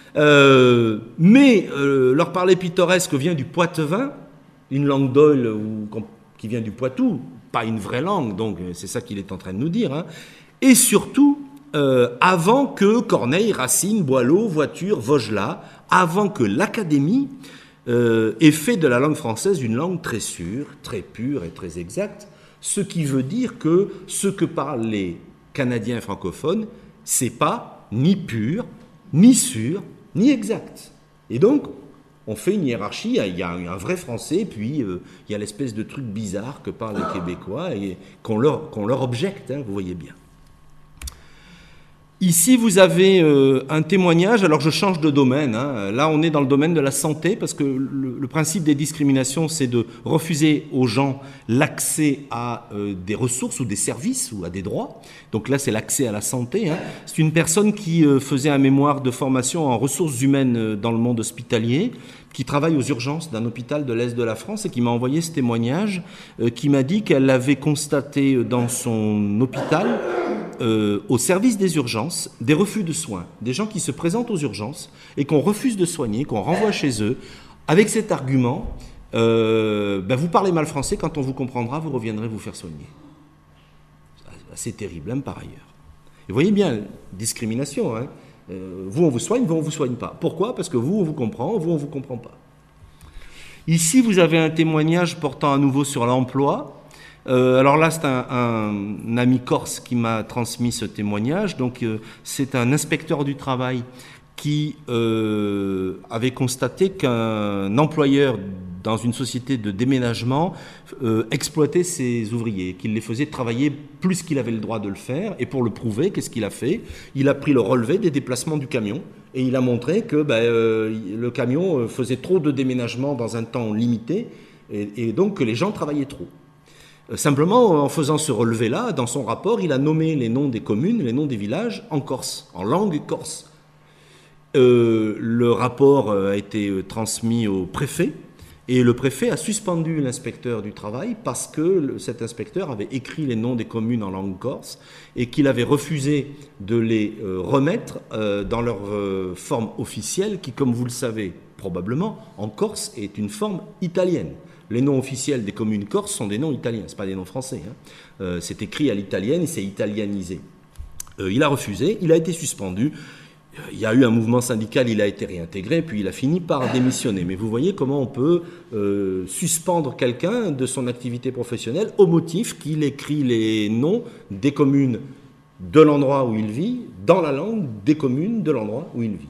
mais leur parler pittoresque vient du poitevin, une langue d'oïl qui vient du Poitou, pas une vraie langue, donc c'est ça qu'il est en train de nous dire. Et surtout, avant que Corneille, Racine, Boileau, Voiture, Vaugelas, avant que l'Académie ait fait de la langue française une langue très sûre, très pure et très exacte, ce qui veut dire que ce que parlent les Canadiens francophones, c'est pas ni pur, ni sûr, ni exact. Et donc, on fait une hiérarchie, il y a un vrai français, puis il y a l'espèce de truc bizarre que parlent les Québécois et qu'on leur objecte, vous voyez bien. Ici, vous avez un témoignage, alors je change de domaine, là on est dans le domaine de la santé, parce que le principe des discriminations, c'est de refuser aux gens l'accès à des ressources ou des services ou à des droits. Donc là, c'est l'accès à la santé. C'est une personne qui faisait un mémoire de formation en ressources humaines dans le monde hospitalier, qui travaille aux urgences d'un hôpital de l'Est de la France et qui m'a envoyé ce témoignage, qui m'a dit qu'elle avait constaté dans son hôpital, au service des urgences, des refus de soins, des gens qui se présentent aux urgences et qu'on refuse de soigner, qu'on renvoie chez eux, avec cet argument, vous parlez mal français, quand on vous comprendra, vous reviendrez vous faire soigner. C'est terrible, par ailleurs. Et vous voyez bien, discrimination, vous on vous soigne, vous on vous soigne pas. Pourquoi ? Parce que vous on vous comprend, vous on vous comprend pas. Ici, vous avez un témoignage portant à nouveau sur l'emploi, Alors là, c'est un ami corse qui m'a transmis ce témoignage. Donc, c'est un inspecteur du travail qui avait constaté qu'un employeur dans une société de déménagement exploitait ses ouvriers, qu'il les faisait travailler plus qu'il avait le droit de le faire. Et pour le prouver, qu'est-ce qu'il a fait? Il a pris le relevé des déplacements du camion et il a montré que le camion faisait trop de déménagements dans un temps limité et donc que les gens travaillaient trop. Simplement, en faisant ce relevé-là, dans son rapport, il a nommé les noms des communes, les noms des villages en corse, en langue corse. Le rapport a été transmis au préfet et le préfet a suspendu l'inspecteur du travail parce que cet inspecteur avait écrit les noms des communes en langue corse et qu'il avait refusé de les remettre dans leur forme officielle qui, comme vous le savez probablement, en Corse est une forme italienne. Les noms officiels des communes corses sont des noms italiens, ce ne sont pas des noms français. C'est écrit à l'italienne et c'est italianisé. Il a refusé, il a été suspendu. Il y a eu un mouvement syndical, il a été réintégré, puis il a fini par démissionner. Mais vous voyez comment on peut suspendre quelqu'un de son activité professionnelle au motif qu'il écrit les noms des communes de l'endroit où il vit, dans la langue des communes de l'endroit où il vit.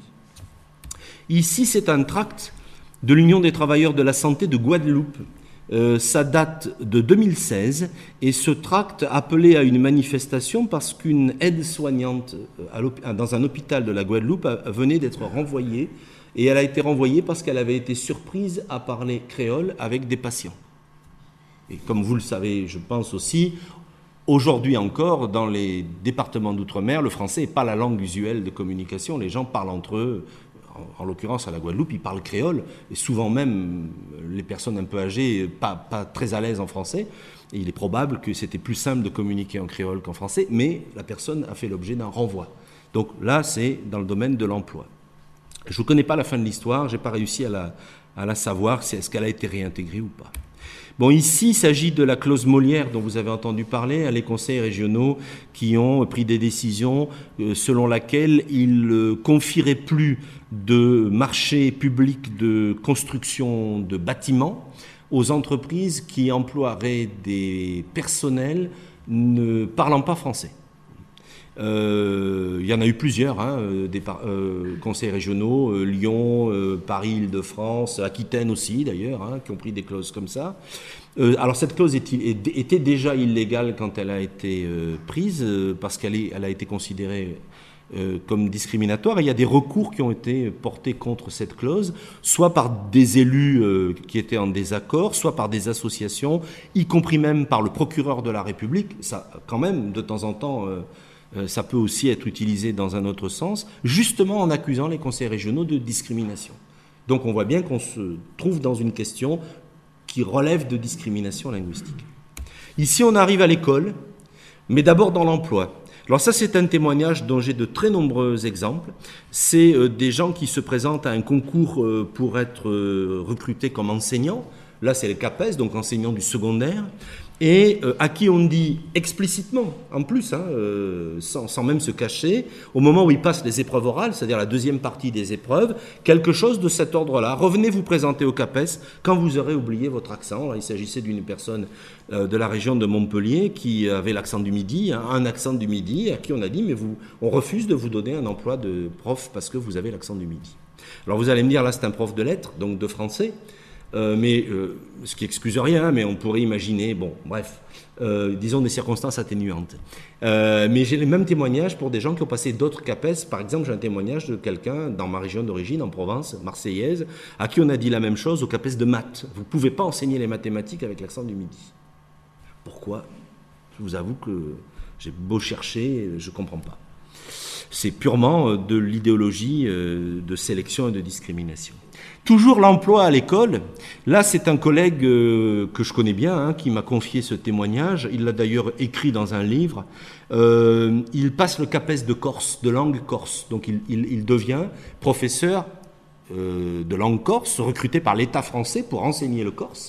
Ici, c'est un tract de l'Union des travailleurs de la santé de Guadeloupe. Ça date de 2016 et ce tract appelait à une manifestation parce qu'une aide-soignante dans un hôpital de la Guadeloupe venait d'être renvoyée et elle a été renvoyée parce qu'elle avait été surprise à parler créole avec des patients. Et comme vous le savez, je pense aussi, aujourd'hui encore, dans les départements d'outre-mer, le français n'est pas la langue usuelle de communication, les gens parlent entre eux. En l'occurrence, à la Guadeloupe, ils parlent créole, et souvent même, les personnes un peu âgées, pas très à l'aise en français. Et il est probable que c'était plus simple de communiquer en créole qu'en français, mais la personne a fait l'objet d'un renvoi. Donc là, c'est dans le domaine de l'emploi. Je ne connais pas la fin de l'histoire, je n'ai pas réussi à la savoir, est-ce qu'elle a été réintégrée ou pas. Bon, ici, il s'agit de la clause Molière dont vous avez entendu parler, les conseils régionaux qui ont pris des décisions selon laquelle ils confieraient plus de marchés publics de construction de bâtiments aux entreprises qui emploieraient des personnels ne parlant pas français. Il y en a eu plusieurs, des conseils régionaux, Lyon, Paris, Île-de-France, Aquitaine aussi d'ailleurs, qui ont pris des clauses comme ça. Alors cette clause était déjà illégale quand elle a été prise, parce qu'elle a été considérée comme discriminatoire. Et il y a des recours qui ont été portés contre cette clause, soit par des élus qui étaient en désaccord, soit par des associations, y compris même par le procureur de la République. Ça, quand même, de temps en temps... ça peut aussi être utilisé dans un autre sens, justement en accusant les conseils régionaux de discrimination. Donc on voit bien qu'on se trouve dans une question qui relève de discrimination linguistique. Ici, on arrive à l'école, mais d'abord dans l'emploi. Alors ça, c'est un témoignage dont j'ai de très nombreux exemples. C'est des gens qui se présentent à un concours pour être recrutés comme enseignants. Là, c'est le CAPES, donc enseignants du secondaire. Et à qui on dit explicitement, en plus, sans même se cacher, au moment où ils passent les épreuves orales, c'est-à-dire la deuxième partie des épreuves, quelque chose de cet ordre-là. Revenez vous présenter au CAPES quand vous aurez oublié votre accent. Là, il s'agissait d'une personne de la région de Montpellier qui avait l'accent du Midi, un accent du Midi, à qui on a dit mais on refuse de vous donner un emploi de prof parce que vous avez l'accent du Midi. Alors vous allez me dire, là c'est un prof de lettres, donc de français. Ce qui excuse rien, mais on pourrait imaginer, bon, bref, disons des circonstances atténuantes. Mais j'ai les mêmes témoignages pour des gens qui ont passé d'autres CAPES. Par exemple, j'ai un témoignage de quelqu'un dans ma région d'origine, en Provence, marseillaise, à qui on a dit la même chose au CAPES de maths. Vous ne pouvez pas enseigner les mathématiques avec l'accent du Midi. Pourquoi? Je vous avoue que j'ai beau chercher, je ne comprends pas. C'est purement de l'idéologie de sélection et de discrimination. Toujours l'emploi à l'école. Là, c'est un collègue que je connais bien qui m'a confié ce témoignage. Il l'a d'ailleurs écrit dans un livre. Il passe le CAPES de Corse, de langue corse. Donc, il devient professeur de langue corse, recruté par l'État français pour enseigner le corse.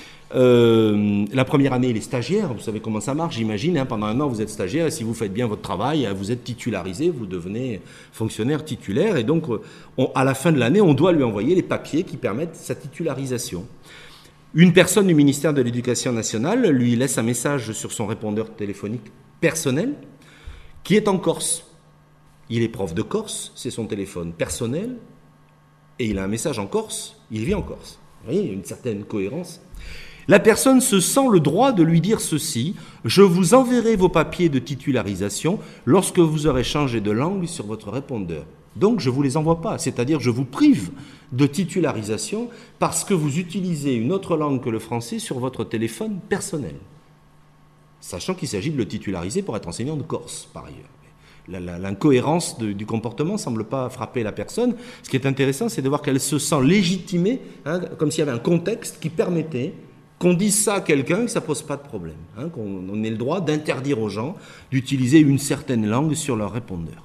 La première année, il est stagiaire. Vous savez comment ça marche, j'imagine. Pendant un an, vous êtes stagiaire et si vous faites bien votre travail, vous êtes titularisé, vous devenez fonctionnaire titulaire. Et donc, à la fin de l'année, on doit lui envoyer les papiers qui permettent sa titularisation. Une personne du ministère de l'Éducation nationale lui laisse un message sur son répondeur téléphonique personnel qui est en Corse. Il est prof de Corse, c'est son téléphone personnel, et il a un message en Corse, il vit en Corse. Vous voyez, il y a une certaine cohérence. La personne se sent le droit de lui dire ceci: je vous enverrai vos papiers de titularisation lorsque vous aurez changé de langue sur votre répondeur. Donc je ne vous les envoie pas, c'est-à-dire je vous prive de titularisation parce que vous utilisez une autre langue que le français sur votre téléphone personnel. Sachant qu'il s'agit de le titulariser pour être enseignant de Corse, par ailleurs. L'incohérence du comportement ne semble pas frapper la personne. Ce qui est intéressant, c'est de voir qu'elle se sent légitimée, hein, comme s'il y avait un contexte qui permettait qu'on dise ça à quelqu'un et que ça ne pose pas de problème. Hein, qu'on ait le droit d'interdire aux gens d'utiliser une certaine langue sur leur répondeur.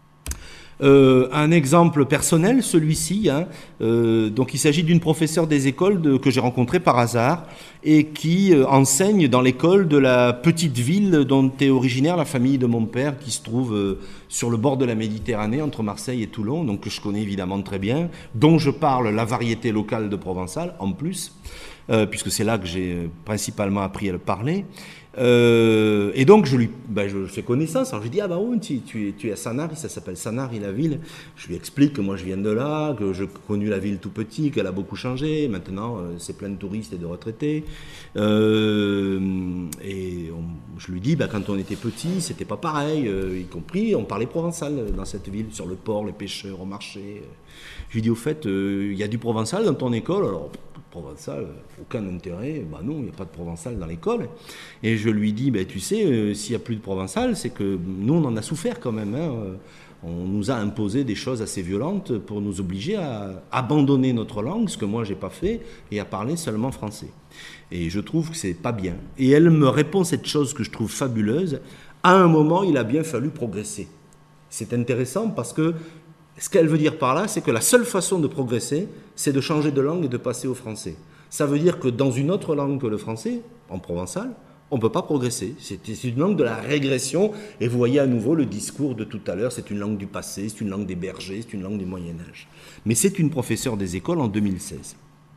Un exemple personnel, celui-ci, hein, donc il s'agit d'une professeure des écoles que j'ai rencontrée par hasard et qui enseigne dans l'école de la petite ville dont est originaire la famille de mon père, qui se trouve sur le bord de la Méditerranée entre Marseille et Toulon, donc que je connais évidemment très bien, dont je parle la variété locale de provençal en plus, puisque c'est là que j'ai principalement appris à le parler. Et donc je fais connaissance. Alors je lui dis: ah bah oui, tu es à Sanary, ça s'appelle Sanary la ville. Je lui explique que moi je viens de là, que j'ai connu la ville tout petit, qu'elle a beaucoup changé. Maintenant c'est plein de touristes et de retraités. Je lui dis: quand on était petit, c'était pas pareil, y compris on parlait provençal dans cette ville, sur le port, les pêcheurs, au marché. Je lui dis: au fait, il y a du provençal dans ton école? Alors provençal, aucun intérêt. Ben non, il n'y a pas de provençal dans l'école. Et je lui dis: tu sais, s'il n'y a plus de provençal, c'est que nous, on en a souffert quand même. Hein. On nous a imposé des choses assez violentes pour nous obliger à abandonner notre langue, ce que moi, je n'ai pas fait, et à parler seulement français. Et je trouve que ce n'est pas bien. Et elle me répond cette chose que je trouve fabuleuse: à un moment, il a bien fallu progresser. C'est intéressant parce que ce qu'elle veut dire par là, c'est que la seule façon de progresser, c'est de changer de langue et de passer au français. Ça veut dire que dans une autre langue que le français, en provençal, on ne peut pas progresser. C'est une langue de la régression. Et vous voyez à nouveau le discours de tout à l'heure, c'est une langue du passé, c'est une langue des bergers, c'est une langue du Moyen-Âge. Mais c'est une professeure des écoles en 2016.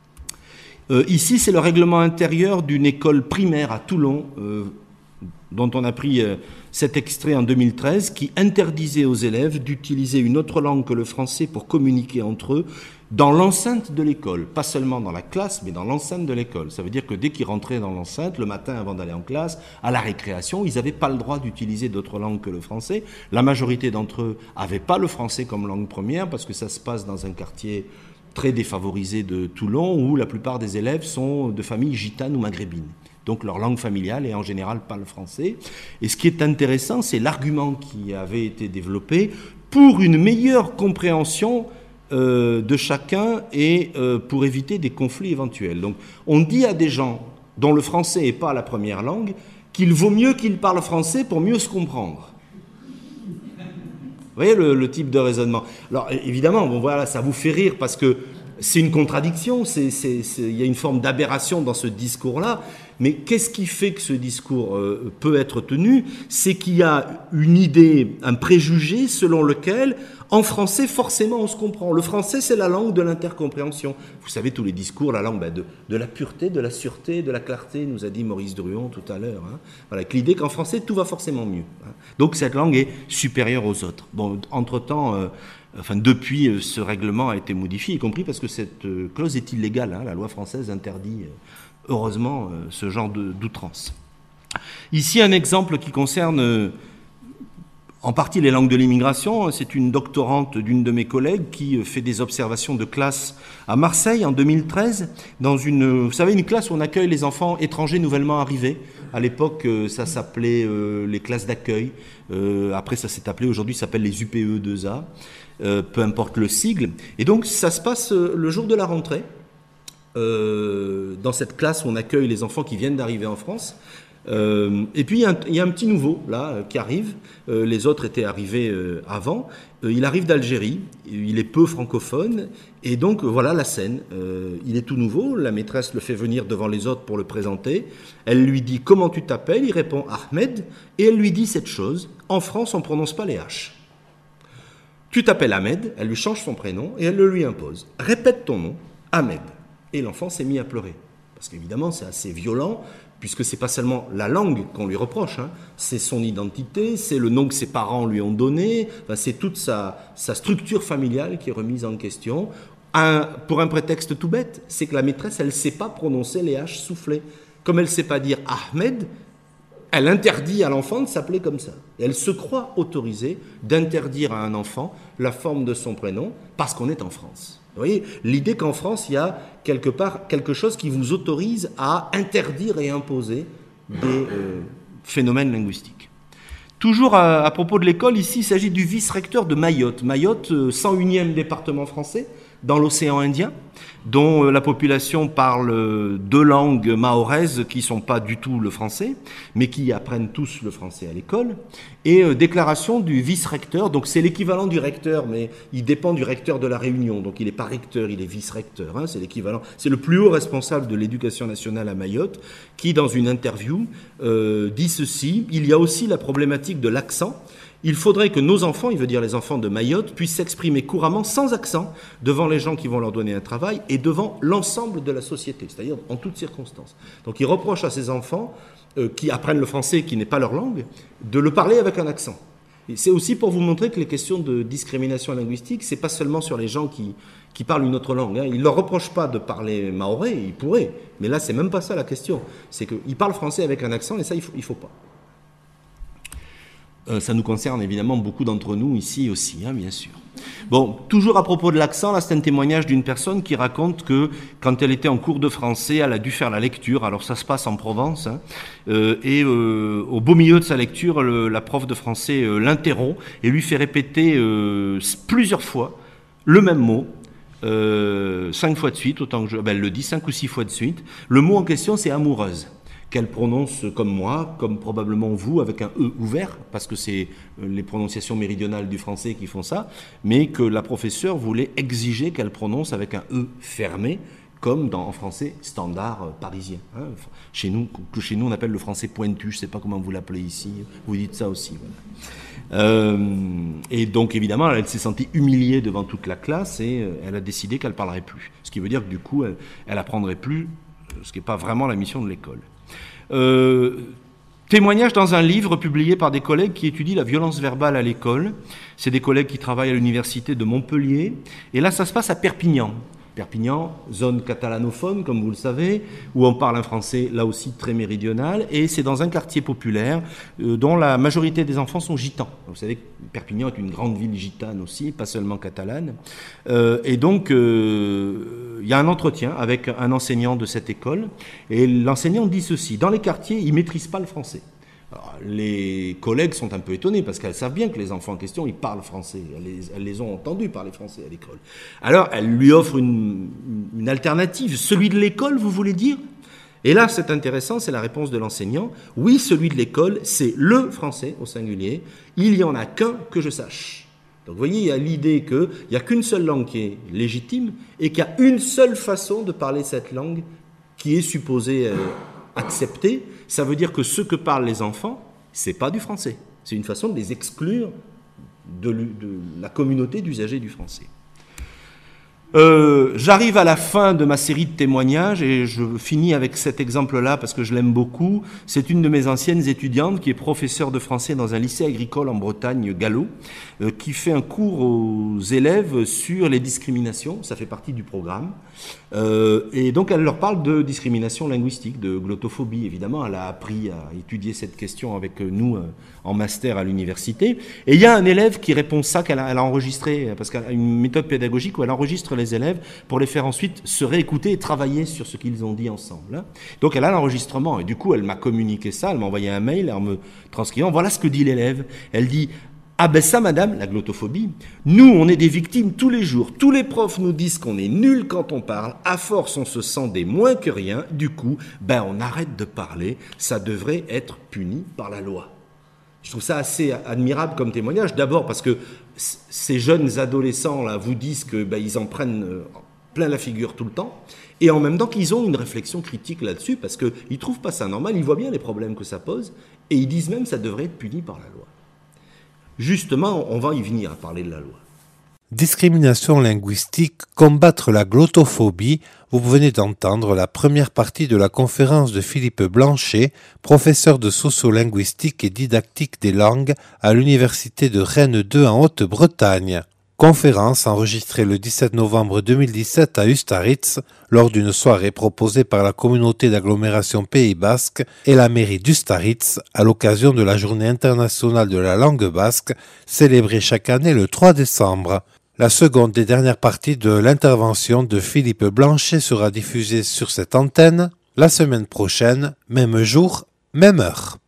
Ici, c'est le règlement intérieur d'une école primaire à Toulon, dont on a pris cet extrait en 2013, qui interdisait aux élèves d'utiliser une autre langue que le français pour communiquer entre eux dans l'enceinte de l'école. Pas seulement dans la classe, mais dans l'enceinte de l'école. Ça veut dire que dès qu'ils rentraient dans l'enceinte, le matin avant d'aller en classe, à la récréation, ils n'avaient pas le droit d'utiliser d'autres langues que le français. La majorité d'entre eux n'avaient pas le français comme langue première, parce que ça se passe dans un quartier très défavorisé de Toulon, où la plupart des élèves sont de familles gitanes ou maghrébines. Donc leur langue familiale est en général pas le français. Et ce qui est intéressant, c'est l'argument qui avait été développé pour une meilleure compréhension de chacun et pour éviter des conflits éventuels. Donc on dit à des gens dont le français n'est pas la première langue qu'il vaut mieux qu'ils parlent français pour mieux se comprendre. Vous voyez le type de raisonnement. Alors évidemment, bon, voilà, ça vous fait rire parce que c'est une contradiction, il y a une forme d'aberration dans ce discours-là, mais qu'est-ce qui fait que ce discours peut être tenu? C'est qu'il y a une idée, un préjugé selon lequel, en français, forcément, on se comprend. Le français, c'est la langue de l'intercompréhension. Vous savez, tous les discours, la langue de la pureté, de la sûreté, de la clarté, nous a dit Maurice Druon tout à l'heure. Hein. Voilà, avec l'idée qu'en français, tout va forcément mieux. Hein. Donc cette langue est supérieure aux autres. Bon, entre-temps... depuis, ce règlement a été modifié, y compris parce que cette clause est illégale. Hein, la loi française interdit, heureusement, ce genre d'outrance. Ici, un exemple qui concerne en partie les langues de l'immigration. C'est une doctorante d'une de mes collègues qui fait des observations de classe à Marseille en 2013, dans une classe où on accueille les enfants étrangers nouvellement arrivés. À l'époque, ça s'appelait les classes d'accueil. Après, ça s'est appelé, aujourd'hui, ça s'appelle les UPE2A. Peu importe le sigle. Et donc, ça se passe le jour de la rentrée, dans cette classe où on accueille les enfants qui viennent d'arriver en France. Et puis, il y a un petit nouveau, là, qui arrive. Les autres étaient arrivés avant. Il arrive d'Algérie. Il est peu francophone. Et donc, voilà la scène. Il est tout nouveau. La maîtresse le fait venir devant les autres pour le présenter. Elle lui dit « Comment tu t'appelles ?» Il répond « Ahmed ». Et elle lui dit cette chose. En France, on ne prononce pas les H. Tu t'appelles Ahmed, elle lui change son prénom et elle le lui impose. Répète ton nom, Ahmed. Et l'enfant s'est mis à pleurer. parce qu'évidemment c'est assez violent, puisque c'est pas seulement la langue qu'on lui reproche, hein, c'est son identité, c'est le nom que ses parents lui ont donné, enfin, c'est toute sa structure familiale qui est remise en question, pour un prétexte tout bête, c'est que la maîtresse, elle ne sait pas prononcer les H soufflés. Comme elle ne sait pas dire Ahmed, elle interdit à l'enfant de s'appeler comme ça. Et elle se croit autorisée d'interdire à un enfant la forme de son prénom parce qu'on est en France. Vous voyez, l'idée qu'en France, il y a quelque part quelque chose qui vous autorise à interdire et imposer des phénomènes linguistiques. Toujours à propos de l'école, ici, il s'agit du vice-recteur de Mayotte. Mayotte, 101e département français, dans l'océan Indien, dont la population parle deux langues mahoraises qui ne sont pas du tout le français, mais qui apprennent tous le français à l'école. Et déclaration du vice-recteur, donc c'est l'équivalent du recteur, mais il dépend du recteur de la Réunion, donc il n'est pas recteur, il est vice-recteur, hein, c'est l'équivalent, c'est le plus haut responsable de l'éducation nationale à Mayotte, qui dans une interview dit ceci: il y a aussi la problématique de l'accent. Il faudrait que nos enfants, il veut dire les enfants de Mayotte, puissent s'exprimer couramment sans accent devant les gens qui vont leur donner un travail et devant l'ensemble de la société, c'est-à-dire en toutes circonstances. Donc il reproche à ces enfants qui apprennent le français, qui n'est pas leur langue, de le parler avec un accent. Et c'est aussi pour vous montrer que les questions de discrimination linguistique, c'est pas seulement sur les gens qui parlent une autre langue. Hein. Il ne leur reproche pas de parler mahorais, ils pourraient, mais là c'est même pas ça la question. C'est qu'ils parlent français avec un accent et ça il faut pas. Ça nous concerne évidemment beaucoup d'entre nous ici aussi, hein, bien sûr. Bon, toujours à propos de l'accent, là c'est un témoignage d'une personne qui raconte que quand elle était en cours de français, elle a dû faire la lecture, alors ça se passe en Provence, hein, et au beau milieu de sa lecture, la prof de français l'interrompt et lui fait répéter plusieurs fois le même mot, 5 fois de suite, autant que elle le dit 5 ou 6 fois de suite. Le mot en question c'est amoureuse, qu'elle prononce comme moi, comme probablement vous, avec un E ouvert, parce que c'est les prononciations méridionales du français qui font ça, mais que la professeure voulait exiger qu'elle prononce avec un E fermé, comme en français standard parisien. Hein. Chez nous on appelle le français pointu, je ne sais pas comment vous l'appelez ici, vous dites ça aussi. Voilà. Et donc évidemment, elle s'est sentie humiliée devant toute la classe et elle a décidé qu'elle ne parlerait plus. Ce qui veut dire que du coup, elle apprendrait plus, ce qui n'est pas vraiment la mission de l'école. Témoignage dans un livre publié par des collègues qui étudient la violence verbale à l'école. C'est des collègues qui travaillent à l'université de Montpellier. Et là, ça se passe à Perpignan. Perpignan, zone catalanophone, comme vous le savez, où on parle un français, là aussi, très méridional. Et c'est dans un quartier populaire dont la majorité des enfants sont gitans. Vous savez que Perpignan est une grande ville gitane aussi, pas seulement catalane. Et donc, il y a un entretien avec un enseignant de cette école. Et l'enseignant dit ceci: dans les quartiers, ils ne maîtrisent pas le français. Alors, les collègues sont un peu étonnés parce qu'elles savent bien que les enfants en question, ils parlent français. Elles les ont entendus parler français à l'école. Alors, elle lui offre une alternative. Celui de l'école, vous voulez dire? Et là, c'est intéressant, c'est la réponse de l'enseignant. Oui, celui de l'école, c'est le français au singulier. Il n'y en a qu'un que je sache. Donc, vous voyez, il y a l'idée qu'il n'y a qu'une seule langue qui est légitime et qu'il y a une seule façon de parler cette langue qui est supposée acceptée. Ça veut dire que ce que parlent les enfants, c'est pas du français. C'est une façon de les exclure de la communauté d'usagers du français. J'arrive à la fin de ma série de témoignages et je finis avec cet exemple-là parce que je l'aime beaucoup. C'est une de mes anciennes étudiantes qui est professeure de français dans un lycée agricole en Bretagne, Gallo, qui fait un cours aux élèves sur les discriminations. Ça fait partie du programme. Et donc elle leur parle de discrimination linguistique, de glottophobie. Évidemment, elle a appris à étudier cette question avec nous en master à l'université. Et il y a un élève qui répond ça, qu'elle a enregistré, parce qu'elle a une méthode pédagogique où elle enregistre les élèves pour les faire ensuite se réécouter et travailler sur ce qu'ils ont dit ensemble. Donc elle a l'enregistrement et du coup elle m'a communiqué ça, elle m'a envoyé un mail en me transcrivant. Voilà ce que dit l'élève. Elle dit: ah ben ça madame, la glottophobie, nous on est des victimes tous les jours, tous les profs nous disent qu'on est nuls quand on parle, à force on se sent des moins que rien, du coup ben on arrête de parler, ça devrait être puni par la loi. Je trouve ça assez admirable comme témoignage, d'abord parce que ces jeunes adolescents là vous disent que ben, ils en prennent plein la figure tout le temps, et en même temps qu'ils ont une réflexion critique là-dessus, parce qu'ils ne trouvent pas ça normal, ils voient bien les problèmes que ça pose, et ils disent même que ça devrait être puni par la loi. Justement, on va y venir à parler de la loi. Discrimination linguistique, combattre la glottophobie. Vous venez d'entendre la première partie de la conférence de Philippe Blanchet, professeur de sociolinguistique et didactique des langues à l'Université de Rennes 2 en Haute-Bretagne. Conférence enregistrée le 17 novembre 2017 à Ustaritz lors d'une soirée proposée par la communauté d'agglomération Pays Basque et la mairie d'Ustaritz à l'occasion de la Journée internationale de la langue basque célébrée chaque année le 3 décembre. La seconde et dernière partie de l'intervention de Philippe Blanchet sera diffusée sur cette antenne la semaine prochaine, même jour, même heure.